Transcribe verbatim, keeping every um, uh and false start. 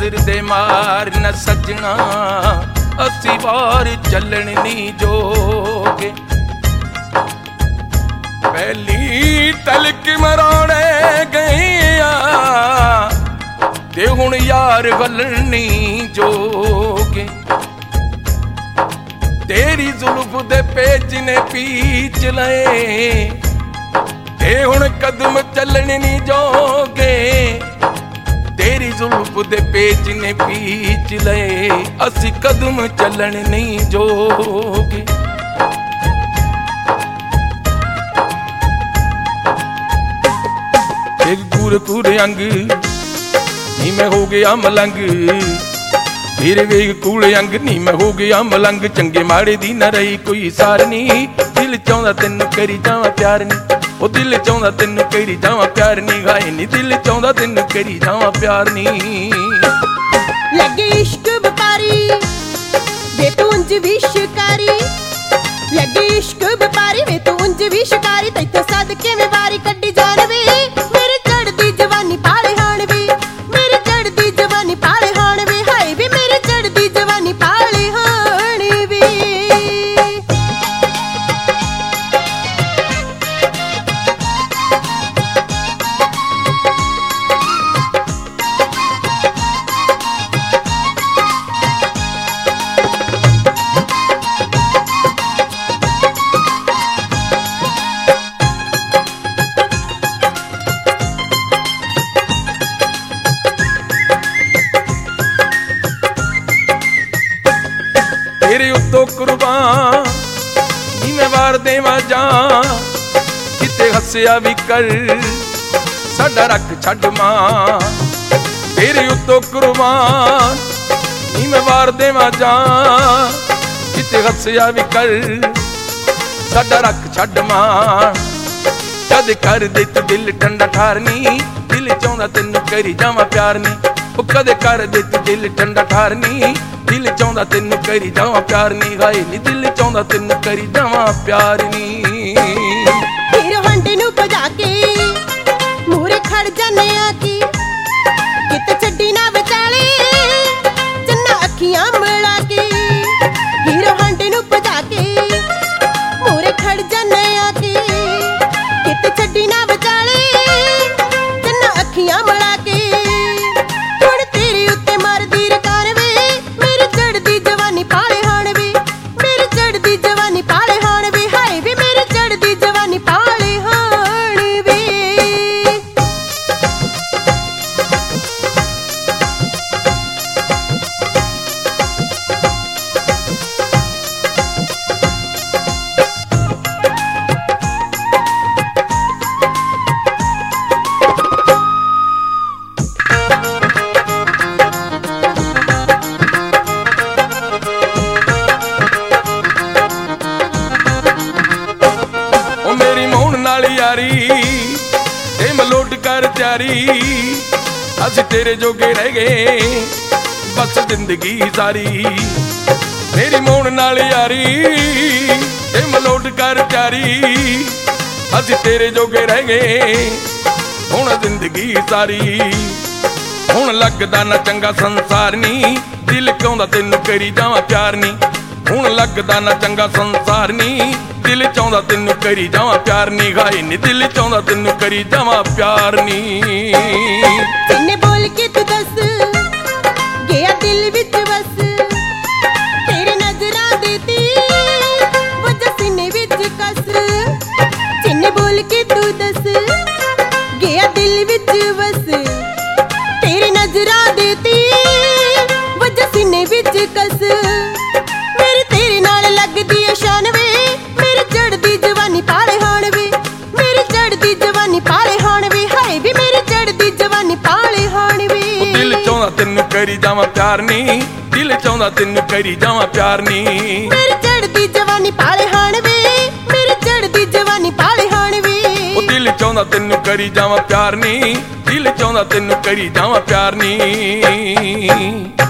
नजर दे मार न सजना अस्सी वार चलन नी जोगे। पहली तलक मराने गईया ते हुण यार गलन नी जोगे। तेरी जुल्फ दे पेच ने पीच लए ते हुण कदम चलन नी जोगे। तेरी जुल्फ दे पेच ने पीच लए असी कदम चलन नहीं जोगे। एक कूरे कूरे अंग नी मैं हो गया मलंग। तेरे वेग कूले अंग नी मैं हो गया मलंग। चंगे माड़े दी न रही कोई सार नी। दिल चाहता तेनू करी जावा प्यार नी। ओ दिल चाहता तेनू करी जावा प्यार नी। गाए नी दिल चाहता तेनू करी जावा प्यार नी। लगे इश्क व्यापारी वे तू उंज भी शिकारी। लगे इश्क व्यापारी वे तू उंज भी शिकारी। तैथों सदके में वारी कड्डी जान वे मेरे चढ़दी जवानी पाले हाण वे। मेरे चढ़दी जवानी पाले हाण वे। हाय वे मेरे चढ़दी जवानी पाले हाण वे। तेरे उत्तों कुर्बान नी मैं वार देवा जा। किते हस्या भी कर साडा रख छड्ड मां। तेरे उत्तों कुर्बान नी मैं वार देवा जा। किते हस्या भी कर साडा रख छड्ड मां। कद कर दे तू दिल ठंडा ठार नी। दिल चाहता तेनू करी जावा प्यार नी। ओ कद कर दे तू दिल ठंडा ठार नी। दिल चाहता तेनू करी जावा प्यार नी। गाए नी दिल चाहता तेनू करी जावा प्यार नी। हीरो हंडे नू बजा के मूरे खड़ जाने आके। किते छड्डी ना विचाले चन्ना अखियां मिला के। हीरो हंडे नू बजा के मूरे खड़ जाने आके। किते छड्डी ना विचाले चन्ना अखियां मिला के। हुण तेरे उत्ते मरदी रकार वे मेरी चढ़दी जवानी पाले हाण वे। मेरी चढ़दी जवानी पाले हाण वे। हाय वे मेरी चढ़दी जवानी पाले हाण वे। यारी ते मलोट कर त्यारी। अस तेरे जोगे रह गए बस जिंदगी सारी। मेरी मोहन नाल यारी ते मलोट कर त्यारी। अस तेरे जोगे रह गए हुण जिंदगी सारी। हुण लगदा ना चंगा संसार नी। दिल कहंदा तेनू करी जावा प्यार नी। हुण लगदा ना चंगा संसार नी। दिल चाहता तेनू करी जावा प्यार नी। गाए नी दिल चाहता तेनू करी जावा प्यार नी। जिन्ने बोल के तू दस गया दिल विच बस। तेरे नजरां दे तीर वजह सीने विच कस। जिन्ने बोल के तू दस गया दिल विच बस। तेरे नजरां दे तीर वजह सीने विच कस। मेरी तेरे नाल लगदी है शान वे। मेरी चढ़दी जवानी पाले हाण वे। मेरी चढ़दी जवानी पाले हाण वे। हाय वे मेरी चढ़दी जवानी पाले हाण वे। दिल चाहता तेनू करी जावा प्यार नी। दिल चाहता तेनू करी जावा प्यार नी। मेरी चढ़दी जवानी पाले हाण वे। मेरी चढ़दी जवानी पाले हाण वे। ओ दिल चाहता तेनू करी जावा प्यार नी। दिल चाहता तेनू करी जावा प्यार नी।